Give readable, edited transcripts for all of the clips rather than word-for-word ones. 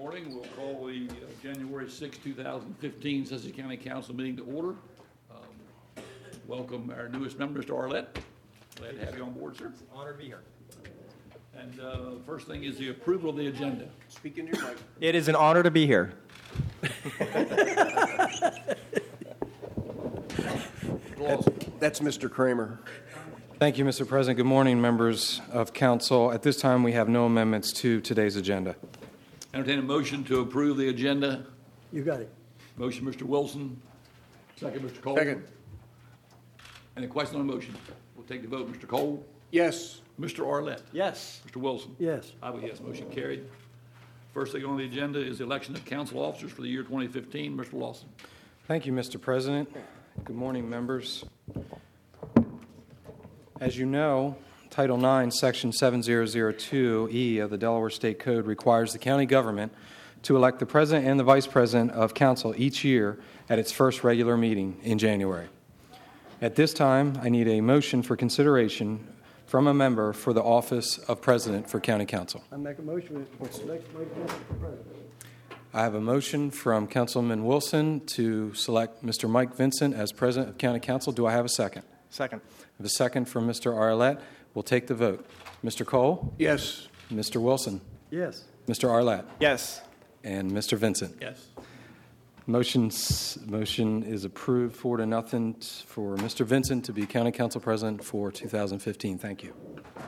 morning. We'll call the January 6, 2015 Sussex County Council meeting to order. Welcome our newest member, Mr. Arlett. Glad to have you on board, sir. Honored to be here. And first thing is the approval of the agenda. Speak into your mic. It is an honor to be here. That's Mr. Kramer. Thank you, Mr. President. Good morning, members of council. At this time, we have no amendments to today's agenda. Entertain a motion to approve the agenda. You got it. Motion, Mr. Wilson. Second, Mr. Cole. Second. Any question on the motion? We'll take the vote. Mr. Cole. Yes. Mr. Arlett. Yes. Mr. Wilson. Yes. I vote yes. Motion carried. First thing on the agenda is the election of council officers for the year 2015. Mr. Lawson. Thank you, Mr. President. Good morning, members. As you know, Title IX, Section 7002E of the Delaware State Code requires the county government to elect the president and the vice president of council each year at its first regular meeting in January. At this time, I need a motion for consideration from a member for the office of president for county council. I make a motion to select Mike Vincent for president. I have a motion from Councilman Wilson to select Mr. Mike Vincent as president of county council. Do I have a second? Second. I have a second from Mr. Arlett. We'll take the vote. Mr. Cole? Yes. Mr. Wilson? Yes. Mr. Arlett? Yes. And Mr. Vincent? Yes. Motion is approved 4-0 for Mr. Vincent to be county council president for 2015. Thank you.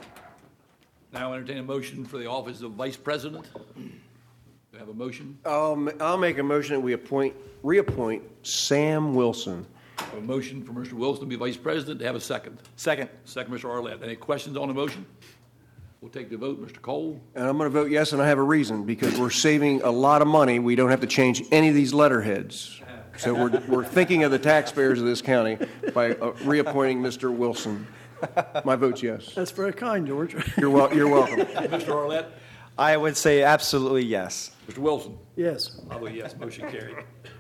Now entertain a motion for the office of vice president. Do you have a motion? I'll make a motion that we reappoint Sam Wilson. A motion for Mr. Wilson to be vice president. To have a second. Second. Second, Mr. Arlett. Any questions on the motion? We'll take the vote. Mr. Cole. And I'm going to vote yes, and I have a reason, because we're saving a lot of money. We don't have to change any of these letterheads. So we're thinking of the taxpayers of this county by reappointing Mr. Wilson. My vote's yes. That's very kind, George. You're welcome. Mr. Arlett. I would say absolutely yes. Mr. Wilson. Yes. I vote yes. Motion carried.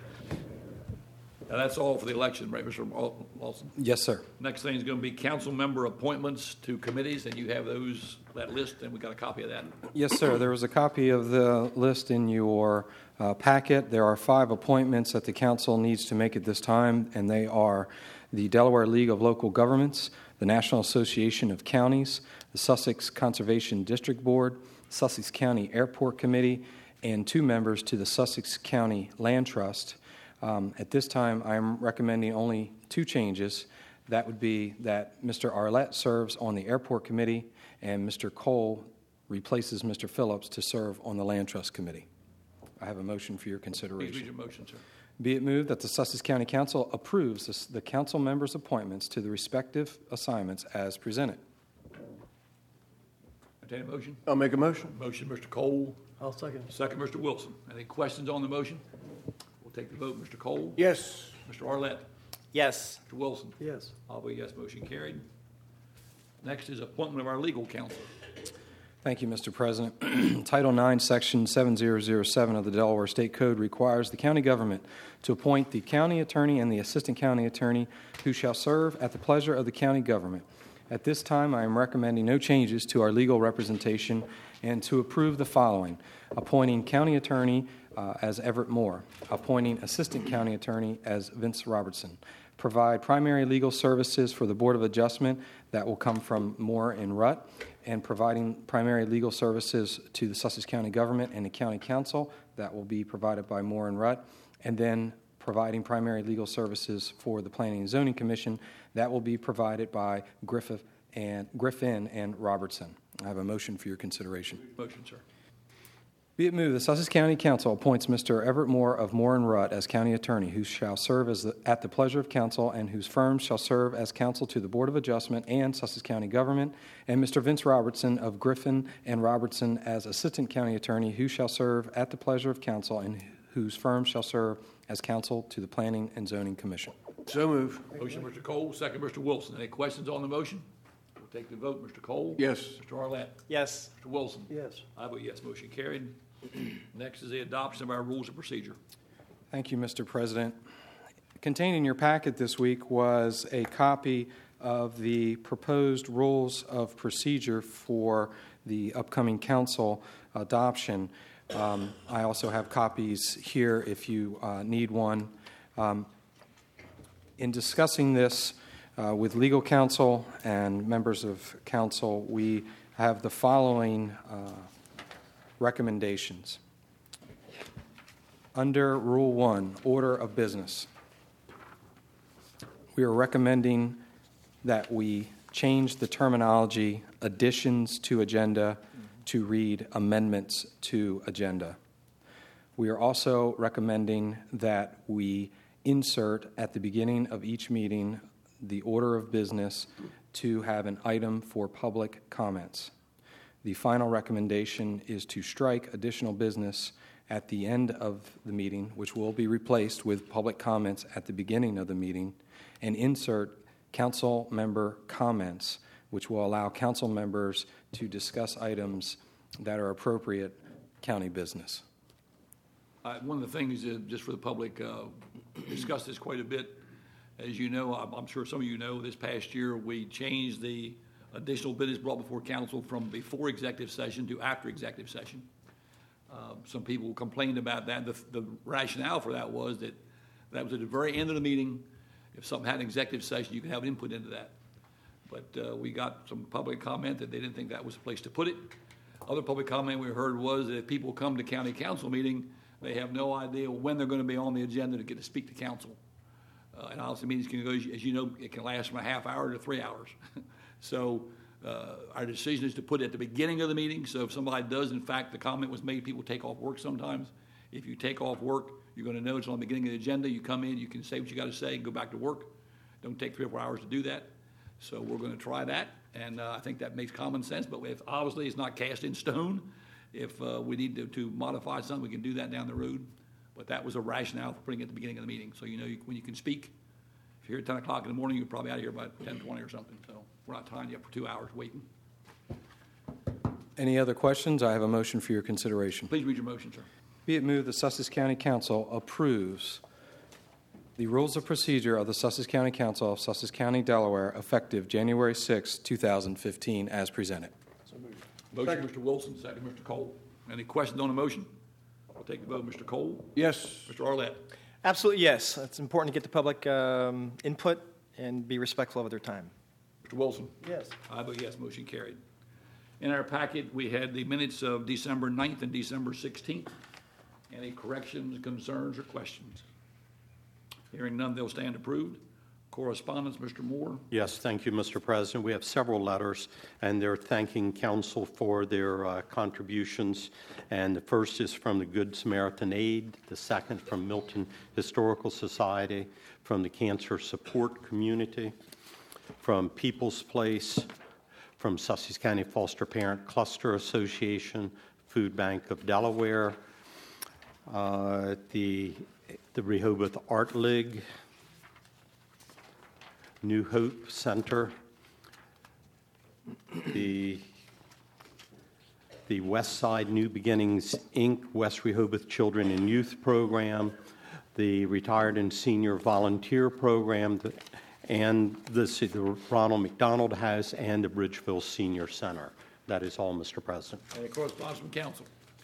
Now that's all for the election, right, Mr. Lawson? Yes, sir. Next thing is going to be council member appointments to committees, and you have that list, and we got a copy of that. Yes, sir. There was a copy of the list in your packet. There are 5 appointments that the council needs to make at this time, and they are the Delaware League of Local Governments, the National Association of Counties, the Sussex Conservation District Board, Sussex County Airport Committee, and 2 members to the Sussex County Land Trust. At this time, I'm recommending only 2 changes. That would be that Mr. Arlett serves on the Airport Committee and Mr. Cole replaces Mr. Phillips to serve on the Land Trust Committee. I have a motion for your consideration. Please read your motion, sir. Be it moved that the Sussex County Council approves the council members' appointments to the respective assignments as presented. Entertain a motion. I'll make a motion. Motion, Mr. Cole. I'll second. Second, Mr. Wilson. Any questions on the motion? We'll take the vote. Mr. Cole. Yes. Mr. Arlett. Yes. Mr. Wilson. Yes. I'll vote yes. Motion carried. Next is appointment of our legal counsel. Thank you, Mr. President. Title IX, Section 7007 of the Delaware State Code requires the county government to appoint the county attorney and the assistant county attorney who shall serve at the pleasure of the county government. At this time, I am recommending no changes to our legal representation and to approve the following: appointing county attorney as Everett Moore, appointing assistant county attorney as Vince Robertson, provide primary legal services for the Board of Adjustment that will come from Moore and Rutt, and providing primary legal services to the Sussex County government and the county council that will be provided by Moore and Rutt, and then providing primary legal services for the Planning and Zoning Commission that will be provided by Griffin and Robertson. I have a motion for your consideration. Motion, sir. Be it moved, the Sussex County Council appoints Mr. Everett Moore of Moore and Rutt as county attorney, who shall serve at the pleasure of council, and whose firm shall serve as counsel to the Board of Adjustment and Sussex County government, and Mr. Vince Robertson of Griffin and Robertson as assistant county attorney, who shall serve at the pleasure of council, and whose firm shall serve as counsel to the Planning and Zoning Commission. So move. Motion, Mr. Cole. Second, Mr. Wilson. Any questions on the motion? We'll take the vote. Mr. Cole. Yes. Mr. Arlett. Yes. Mr. Wilson. Yes. I vote yes. Motion carried. Next is the adoption of our rules of procedure. Thank you, Mr. President. Contained in your packet this week was a copy of the proposed rules of procedure for the upcoming council adoption. I also have copies here if you need one. In discussing this with legal counsel and members of council, we have the following recommendations. Under Rule 1, Order of Business, we are recommending that we change the terminology additions to agenda to read amendments to agenda. We are also recommending that we insert at the beginning of each meeting the order of business to have an item for public comments. The final recommendation is to strike additional business at the end of the meeting, which will be replaced with public comments at the beginning of the meeting, and insert council member comments, which will allow council members to discuss items that are appropriate county business. One of the things, just for the public, discussed this quite a bit. As you know, I'm sure some of you know, this past year we changed the additional business brought before council from before executive session to after executive session. Some people complained about that. The rationale for that was that was at the very end of the meeting. If something had an executive session, you could have input into that. But we got some public comment that they didn't think that was the place to put it. Other public comment we heard was that if people come to county council meeting, they have no idea when they're going to be on the agenda to get to speak to council. And obviously meetings can go, as you know, it can last from a half hour to 3 hours. So our decision is to put it at the beginning of the meeting. So if somebody does, in fact, the comment was made, people take off work sometimes. If you take off work, you're going to know it's on the beginning of the agenda. You come in, you can say what you got to say and go back to work. Don't take 3 or 4 hours to do that. So we're going to try that. And I think that makes common sense. But obviously it's not cast in stone. If we need to modify something, we can do that down the road. But that was a rationale for putting it at the beginning of the meeting. So you know when you can speak. If you're here at 10 o'clock in the morning, you're probably out of here by 10:20 or something. So we're not tying you up for 2 hours waiting. Any other questions? I have a motion for your consideration. Please read your motion, sir. Be it moved the Sussex County Council approves the rules of procedure of the Sussex County Council of Sussex County, Delaware, effective January 6, 2015, as presented. Motion, Mr. Wilson, second, Mr. Cole. Any questions on the motion? I'll take the vote. Mr. Cole? Yes. Mr. Arlett? Absolutely, yes. It's important to get the public input and be respectful of their time. Mr. Wilson? Yes. I vote yes, motion carried. In our packet, we had the minutes of December 9th and December 16th. Any corrections, concerns, or questions? Hearing none, they'll stand approved. Correspondence, Mr. Moore. Yes, thank you, Mr. President. We have several letters, and they're thanking council for their contributions. And the first is from the Good Samaritan Aid, the second from Milton Historical Society, from the Cancer Support Community, from People's Place, from Sussex County Foster Parent Cluster Association, Food Bank of Delaware, the Rehoboth Art League, New Hope Center, the West Side New Beginnings, Inc., West Rehoboth Children and Youth Program, the Retired and Senior Volunteer Program, and the Ronald McDonald House, and the Bridgeville Senior Center. That is all, Mr. President. Any correspondence from council?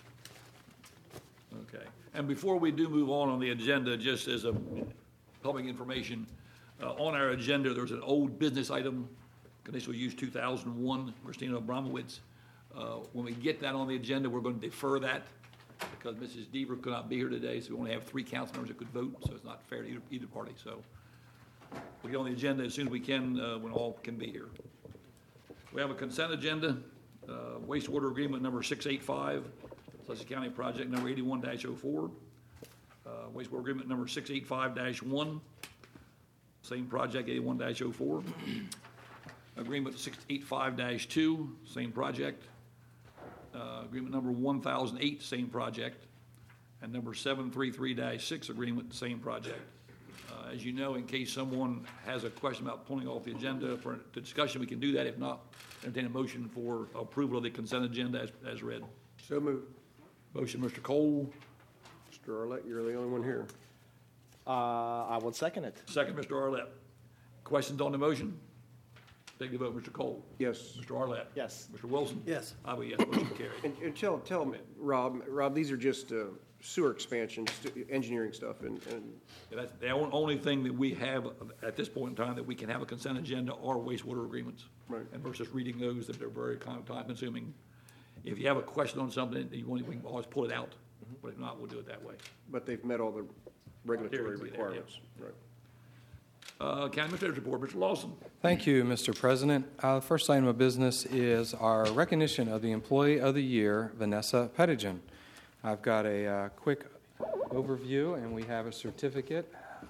Okay. And before we do move on the agenda, just as a public information, on our agenda, there's an old business item, conditional use 2001, Christina Abramowitz. When we get that on the agenda, we're going to defer that because Mrs. Deaver could not be here today, so we only have 3 council members that could vote, so it's not fair to either party. So we'll get on the agenda as soon as we can when all can be here. We have a consent agenda, wastewater agreement number 685, Sussex County project number 81-04, wastewater agreement number 685-1, same project, 81-04. Agreement 685-2, same project. Agreement number 1008, same project. And number 733-6 agreement, same project. As you know, in case someone has a question about pulling off the agenda for the discussion, we can do that. If not, entertain a motion for approval of the consent agenda as read. So moved. Motion, Mr. Cole. Mr. Arlett, you're the only one here. I will second it. Second, Mr. Arlett. Questions on the motion? Take the vote. Mr. Cole? Yes. Mr. Arlett? Yes. Mr. Wilson? Yes. I vote yes, motion carried. And tell me, Rob, these are just sewer expansions, engineering stuff, and That's the only thing that we have at this point in time that we can have a consent agenda are wastewater agreements. Right. And versus reading those, that they're very kind of time consuming. If you have a question on something, we can always pull it out, but if not, we'll do it that way. but they've met all the regulatory Theoretically, there, yeah. requirements. Right. County Administrator's Report, Mr. Lawson. Thank you, Mr. President. The first item of business is our recognition of the Employee of the Year, Vanessa Pettigen. I've got a quick overview, and we have a certificate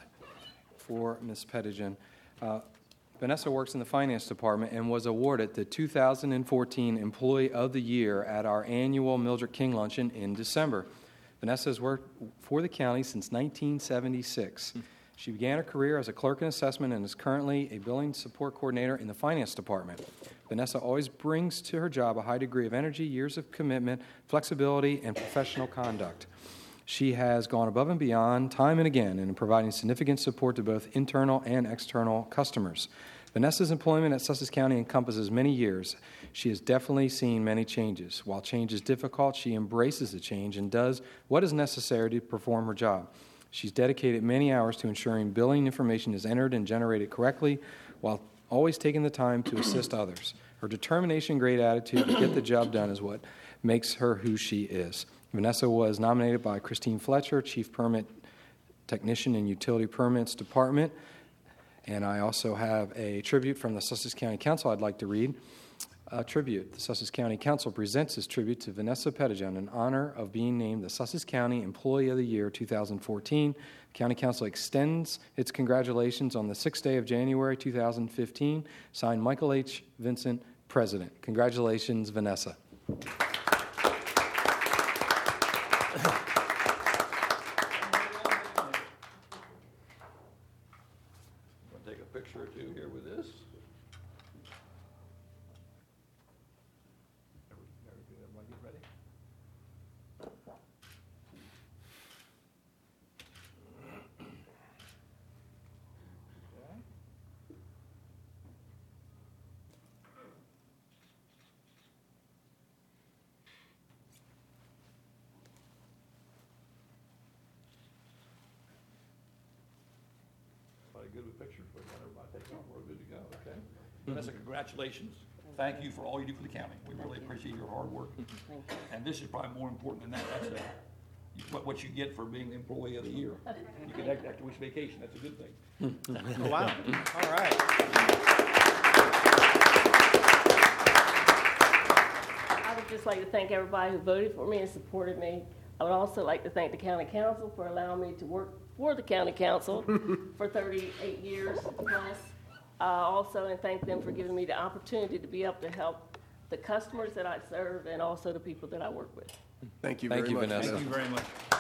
for Ms. Pettigen. Vanessa works in the Finance Department and was awarded the 2014 Employee of the Year at our annual Mildred King Luncheon in December. Vanessa has worked for the county since 1976. She began her career as a clerk in assessment and is currently a billing support coordinator in the Finance Department. Vanessa always brings to her job a high degree of energy, years of commitment, flexibility, and professional conduct. She has gone above and beyond time and again in providing significant support to both internal and external customers. Vanessa's employment at Sussex County encompasses many years. She has definitely seen many changes. While change is difficult, she embraces the change and does what is necessary to perform her job. She's dedicated many hours to ensuring billing information is entered and generated correctly while always taking the time to assist others. Her determination and great attitude to get the job done is what makes her who she is. Vanessa was nominated by Christine Fletcher, Chief Permit Technician in Utility Permits Department. And I also have a tribute from the Sussex County Council I'd like to read. A tribute. The Sussex County Council presents this tribute to Vanessa Pettigen in honor of being named the Sussex County Employee of the Year 2014. The County Council extends its congratulations on the 6th day of January 2015. Signed, Michael H. Vincent, President. Congratulations, Vanessa. Want to take a picture or two here with this? Everybody get ready? Everybody good with pictures? Everybody take off. We're good to go, okay? Vanessa, congratulations. Thank you for all you do for the county. We really appreciate your hard work. And this is probably more important than that. That's what you get for being the Employee of the Year. You get extra week's vacation. That's a good thing. Oh, wow. All right. I would just like to thank everybody who voted for me and supported me. I would also like to thank the county council for allowing me to work for the county council for 38 years plus. Also, and thank them for giving me the opportunity to be able to help the customers that I serve and also the people that I work with. Thank you Thank very you, much. Vanessa. Thank you very much.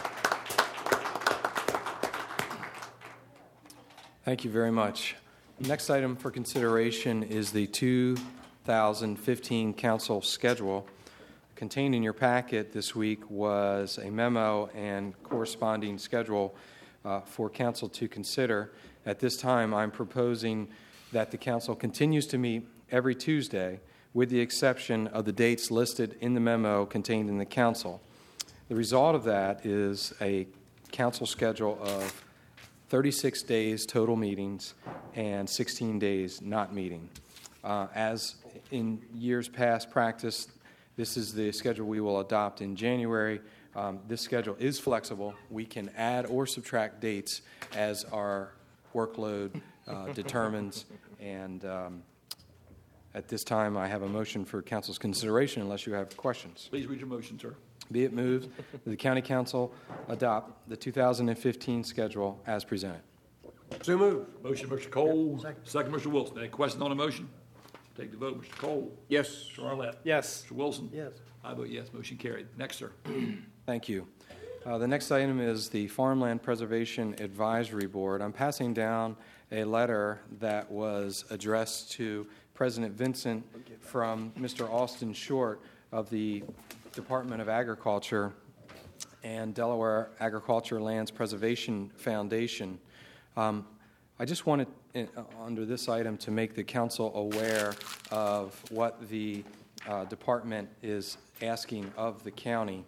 Thank you very much. Next item for consideration is the 2015 council schedule. Contained in your packet this week was a memo and corresponding schedule for council to consider. At this time, I'm proposing that the council continues to meet every Tuesday, with the exception of the dates listed in the memo contained in the council. The result of that is a council schedule of 36 days total meetings and 16 days not meeting. As in years past practice, this is the schedule we will adopt in January. This schedule is flexible. We can add or subtract dates as our workload determines. And at this time, I have a motion for council's consideration unless you have questions. Please read your motion, sir. Be it moved that the county council adopt the 2015 schedule as presented. So moved. Motion, Mr. Cole. Second, Mr. Wilson. Any question on the motion? Take the vote. Mr. Cole. Yes. Mr. Arlett. Yes. Mr. Wilson. Yes. I vote yes. Motion carried. Next, sir. Thank you. The next item is the Farmland Preservation Advisory Board. I'm passing down a letter that was addressed to President Vincent from Mr. Austin Short of the Department of Agriculture and Delaware Agriculture Lands Preservation Foundation. I just wanted, under this item, to make the council aware of what the department is asking of the county.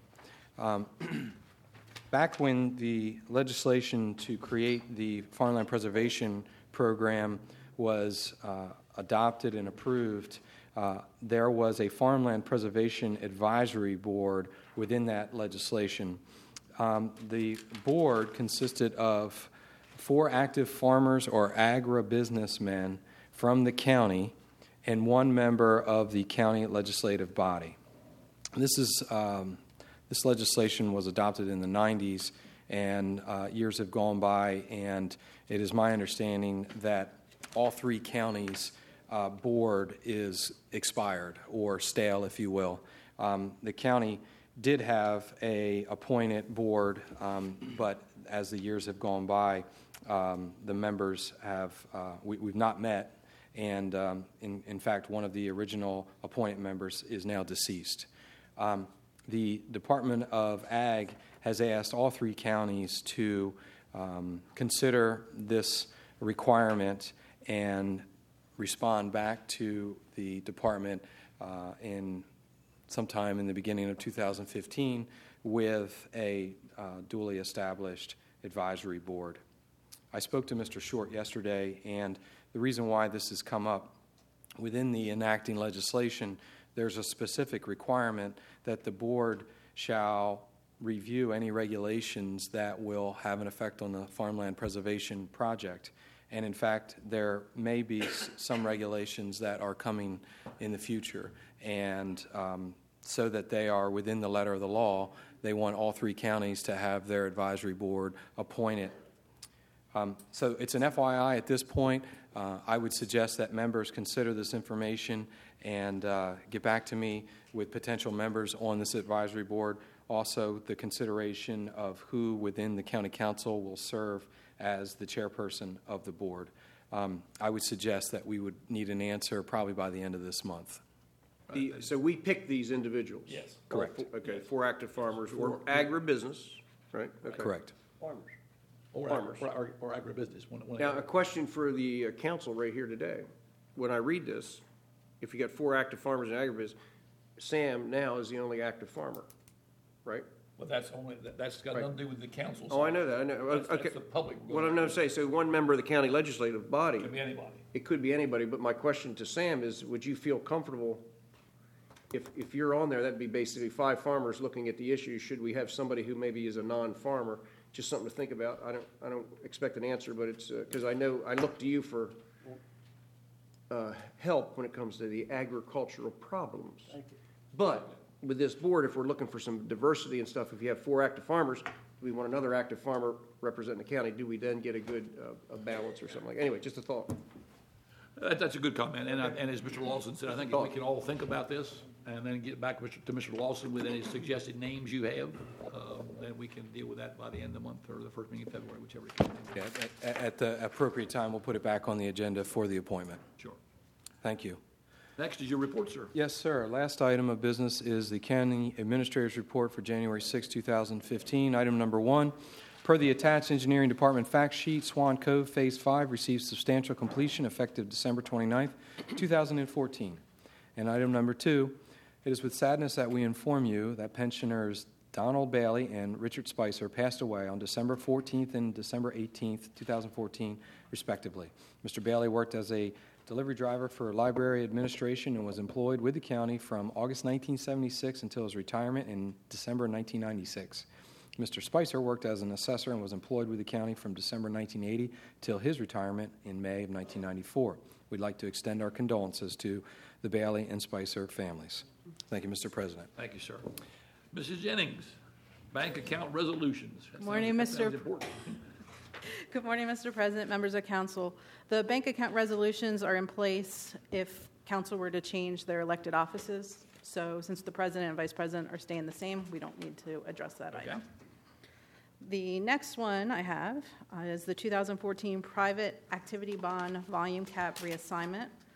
Back when the legislation to create the Farmland Preservation Program was adopted and approved, there was a Farmland Preservation Advisory Board within that legislation. The board consisted of 4 active farmers or agribusinessmen from the county and 1 member of the county legislative body. This legislation was adopted in the 90s, and years have gone by, and it is my understanding that all 3 counties' board is expired or stale, if you will. The county did have a appointed board, but as the years have gone by, the members have we've not met, and in fact, one of the original appointed members is now deceased. The Department of Ag has asked all 3 counties to consider this requirement and respond back to the department in sometime in the beginning of 2015 with a duly established advisory board. I spoke to Mr. Short yesterday, and the reason why this has come up within the enacting legislation, there's a specific requirement that the board shall review any regulations that will have an effect on the farmland preservation project. And in fact, there may be some regulations that are coming in the future. And so that they are within the letter of the law, they want all 3 counties to have their advisory board appointed. So it's an FYI at this point. I would suggest that members consider this information and get back to me with potential members on this advisory board. Also, the consideration of who within the county council will serve as the chairperson of the board. I would suggest that we would need an answer probably by the end of this month. So we picked these individuals? Yes. Correct. Okay, 4 active farmers or agribusiness, right? Okay. Correct. Farmers. Or Farmers. or agribusiness. Now, a question for the council right here today. When I read this, if you got 4 active farmers in agribusiness, Sam now is the only active farmer, right? But that's got Right. nothing to do with the council. Oh, I know that, I know. That's Okay. the public. What I'm going to say, so 1 member of the county legislative body, Could be anybody. it could be anybody, but my question to Sam is, would you feel comfortable, if you're on there, that'd be basically 5 farmers looking at the issue, should we have somebody who maybe is a non-farmer? Just something to think about. I don't expect an answer, but it's, because I know, I look to you for help when it comes to the agricultural problems. Thank you. But with this board, if we're looking for some diversity and stuff, if you have 4 active farmers, we want another active farmer representing the county, do we then get a good a balance or something like, anyway, just a thought. That's a good comment, and as Mr. Lawson said, I think if we can all think about this and then get back to Mr. Lawson with any suggested names you have, then we can deal with that by the end of the month or the first meeting in February, whichever. Yeah, at the appropriate time, we'll put it back on the agenda for the appointment. Sure. Thank you. Next is your report, sir. Yes, sir. Last item of business is the County Administrator's Report for January 6, 2015. Item number 1, per the attached Engineering Department fact sheet, Swan Cove Phase 5 receives substantial completion effective December 29, 2014. And item number 2, it is with sadness that we inform you that pensioners Donald Bailey and Richard Spicer passed away on December 14th and December 18th, 2014, respectively. Mr. Bailey worked as a delivery driver for library administration and was employed with the county from August 1976 until his retirement in December 1996. Mr. Spicer worked as an assessor and was employed with the county from December 1980 till his retirement in May of 1994. We'd like to extend our condolences to the Bailey and Spicer families. Thank you, Mr. President. Thank you, sir. Mrs. Jennings, bank account resolutions. That Morning, sounds Mr. important. Good morning, Mr. President, members of council. The bank account resolutions are in place if council were to change their elected offices. So since the president and vice president are staying the same, we don't need to address that Okay. item. The next one I have is the 2014 Private Activity Bond Volume Cap Reassignment.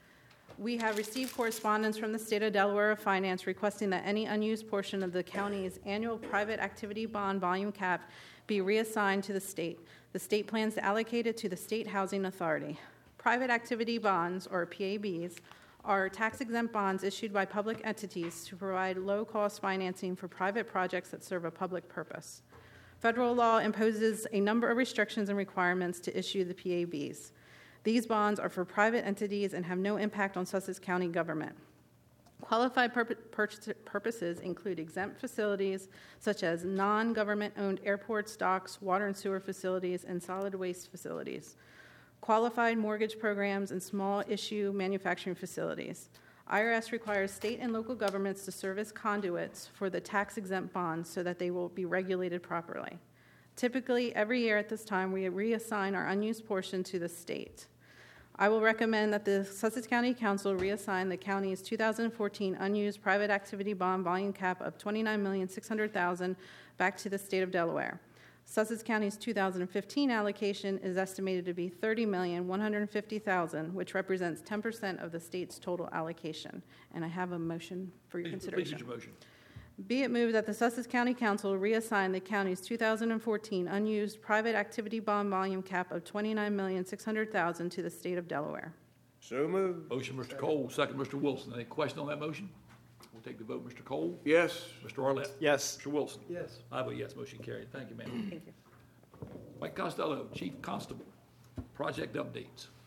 We have received correspondence from the State of Delaware Finance requesting that any unused portion of the county's annual private activity bond volume cap be reassigned to the state. The state plans to allocate it to the State Housing Authority. Private activity bonds, or PABs, are tax-exempt bonds issued by public entities to provide low-cost financing for private projects that serve a public purpose. Federal law imposes a number of restrictions and requirements to issue the PABs. These bonds are for private entities and have no impact on Sussex County government. Qualified purposes include exempt facilities such as non-government-owned airports, docks, water and sewer facilities, and solid waste facilities, qualified mortgage programs, and small issue manufacturing facilities. IRS requires state and local governments to serve as conduits for the tax-exempt bonds so that they will be regulated properly. Typically, every year at this time, we reassign our unused portion to the state. I will recommend that the Sussex County Council reassign the county's 2014 unused private activity bond volume cap of $29,600,000 back to the state of Delaware. Sussex County's 2015 allocation is estimated to be $30,150,000, which represents 10% of the state's total allocation. And I have a motion for your consideration. Please, your motion. Be it moved that the Sussex County Council reassign the county's 2014 unused private activity bond volume cap of $29,600,000 to the state of Delaware. So moved. Motion, Mr. Cole, second, Mr. Wilson. Any question on that motion? We'll take the vote. Mr. Cole? Yes. Mr. Arlett? Yes. Mr. Wilson? Yes. I vote yes, motion carried. Thank you, ma'am. Thank you. Mike Costello, Chief Constable, project updates.